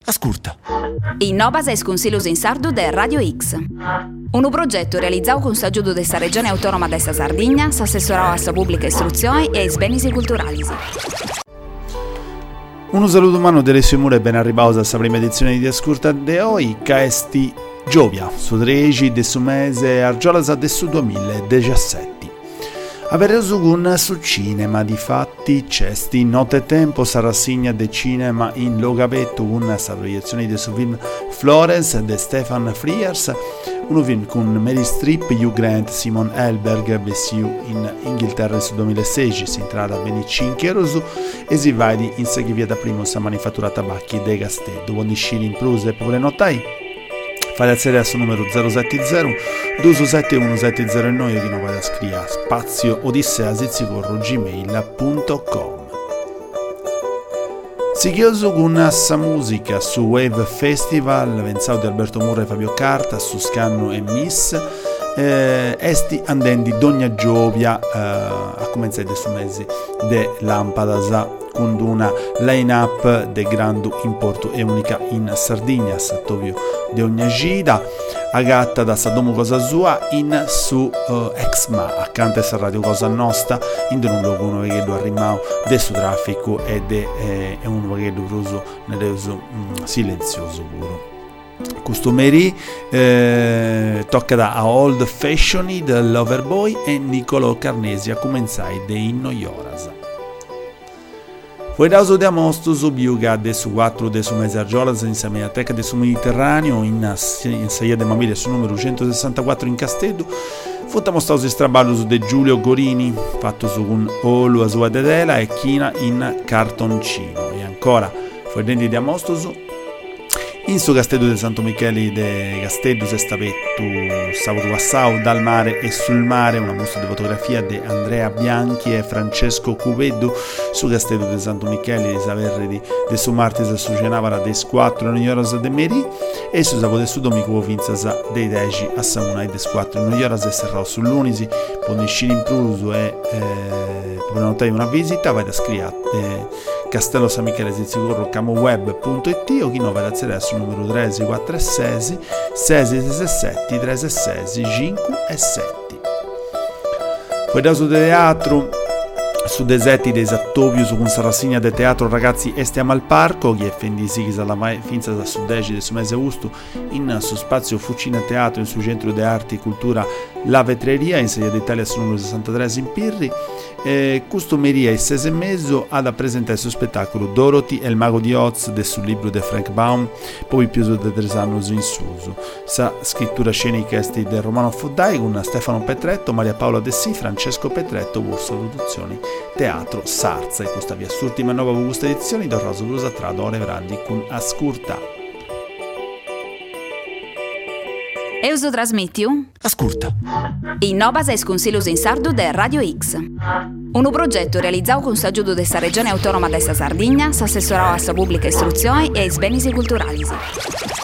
Ascolta. Innovas es Consiglios in Sardu de Radio X. Un progetto realizzato con s'aggiudo della Regione Autonoma de sa Sardegna, s'assessorò a sa pubblica istruzione e ai beni culturali. Un saluto umano delle sue mura e ben arrivato a sa prima edizione di Ascolta de oggi, che esti Giovia, su 13 de su mese Argiolas de su 2017. Averreso con su cinema, di fatti c'esti notte tempo sa rassegna de cinema in Logavetto con sa proiezione del suo film Florence de Stefan Frears, un film con Meryl Streep, Hugh Grant, Simon Helberg, Bessiu in Inghilterra su 2016, si entrata a 25 euro e si va in seguivia da primo sa manifattura tabacchi de Gastedo, buoni sciri in plus e popole notai. Fate alzare al suo numero 070 271 che non vada a scrivere spazio odissea@gmail.com. Sigioso con sa musica su Wave Festival, venzato di Alberto Murra e Fabio Carta, su Scanno e Miss, esti andendi d'ogni Giovia a cominciare su mesi de Lampadasa con una line-up de grande importo e unica in Sardegna, sattovio di ogni gida, agatta da Sadomo Cosa Sua in su Exma, accanto a Radio Cosa Nostra, in un luogo uno che lo arrimao del suo traffico ed è uno che lo uso nell'uso silenzioso puro. Customeri tocca da Old Fashioned, Loverboy e Niccolò Carnesi a cominciare dei Noioras. Poi da uso di amosto su biuga de su 4 de su mese Argiolas in Mediateca de su Mediterraneo in Saia de Mamile su numero 164 in Castello. Fu mostrato straballo su de Giulio Gorini, fatto su con Olu a sua dedela e China in cartoncino. E ancora, poi dentro di amosto su in su Castello de Santo Michele de Castello se stavetto sabato passato dal mare e sul mare, una mostra di fotografia di Andrea Bianchi e Francesco Cuveddu su Castello de Santo Michele di Saverri de su Martis su Cenavara de 4 Noioras de Meri e su sabato de su Domico Vinzasa dei 10 a Samunai de 4 Noioras e Serrao sull'Unisi Poniscini in Pruso e prenotare una visita vai da scrivere Castello San Michele Zizzicorro camoweb.it o chi no vai da zerare sul numero 346 667 366 5 e 7. Poi da su teatro su desetti dei Sattovio su con rassegna del teatro ragazzi estiamo al parco che è fendisi che la finza da su 10 del su mese agosto in su spazio Fucina Teatro in su centro di arte e cultura La Vetreria in Sedia d'Italia su numero 63 in Pirri Customeria e 6 e mezzo ad presentare il suo spettacolo Dorothy e il mago di Oz del sul libro di Frank Baum poi più di 3 anni in suso sa scrittura scenica esti del Romano Foddai con Stefano Petretto, Maria Paola Dessì, Francesco Petretto, borsa produzioni Teatro Sarza e questa via s'ultima nuova questa edizione da Rosa Blusa tra Dore Vrandi con Ascurta. Euso trasmettiu? Ascolta. Innovas es Consiglios in Sardu de Radio X. Un progetto realizzato con s'aggiudo della Regione Autonoma de sa Sardegna, s'assessorò a sa pubblica istruzione e ai beni culturali.